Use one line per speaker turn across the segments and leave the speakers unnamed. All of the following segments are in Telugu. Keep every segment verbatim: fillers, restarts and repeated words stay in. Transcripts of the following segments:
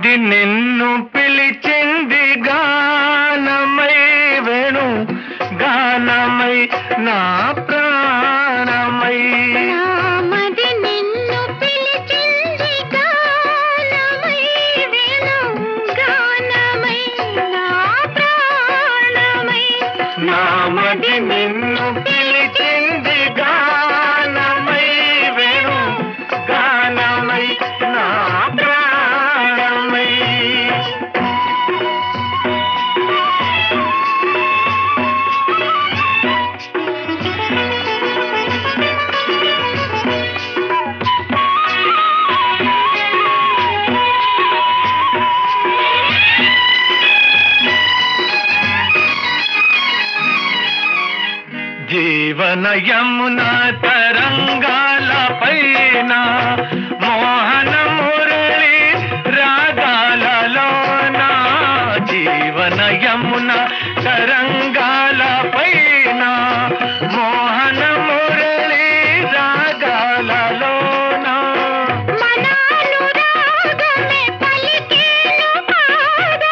మది నిన్ను పిలిచింది గానమై వేణు గానమై నా ప్రాణమై.
మది నిన్ను పిలిచింది గానమై వేణు గానమై నా ప్రాణమై.
నా మది నిన్ను పిలిచింది గానమై వేణు గానమై నా ప్రాణమై. జీవన యమున తరంగాల పైన మోహన మురళి రాగాలలోన. జీవన యమున తరంగాల పైన మోహన మురళి రాగాలలోన.
మనానురాగమే పలికేను పాదా.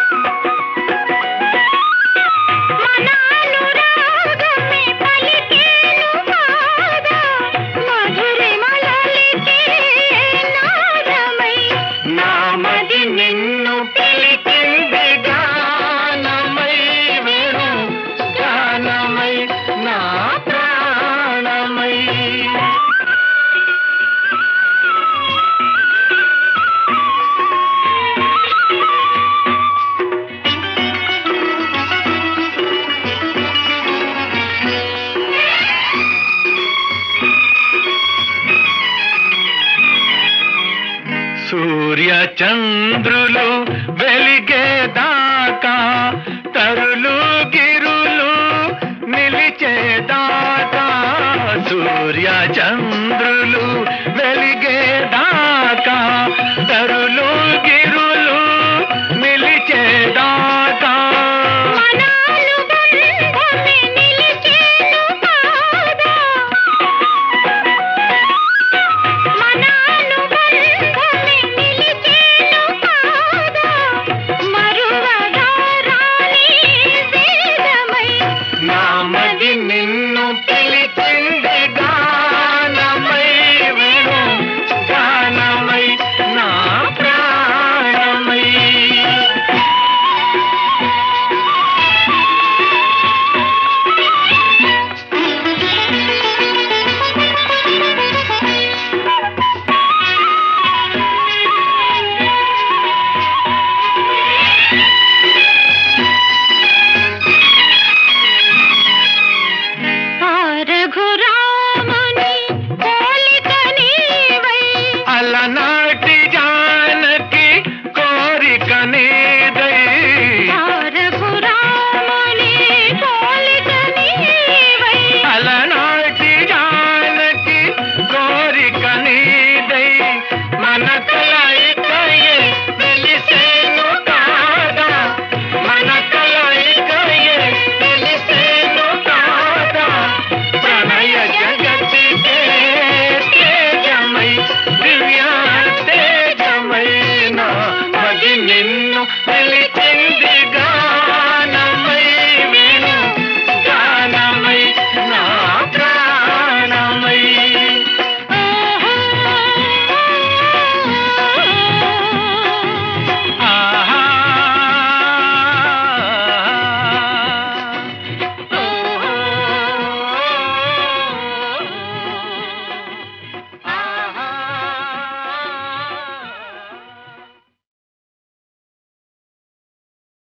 మనానురాగమే పలికేను పాదా. మధురిమలలికే నాదమై.
నా మది నిన్ను పిలిచింది గానమై వేణు గానమై నా ప్రాణమై. సూర్య చంద్రులు వెలిగేదాకా తరులు గిరులు నిలిచేదాకా. సూర్య చంద్రులు వెలిగేదాకా తరులు గిరులు నిలిచేదాకా.
మనానుబంధమే నిలిచేను పాదా. మనానుబంధమే నిలిచేను పాదా. మరువగా రాని వేదమై.
నా మది నిన్ను పిలిచింది గానమై వేణు గానమై నా ప్రాణమై.
ఆ రఘురాముని పోలిక నీవై.
అలనాటి జానకి కోరిక నీదై.
ఆ రఘురాముని పోలిక నీవై.
అలనాటి జానకి కోరిక నీదై. మన కలయికయే వెలిసేను కాదా. మన కలయికయే వెలిసేను కాదా. ప్రణయ జగతికే తేజమై దివ్య తేజమై. నా మది నిన్ను పిలిచింది గా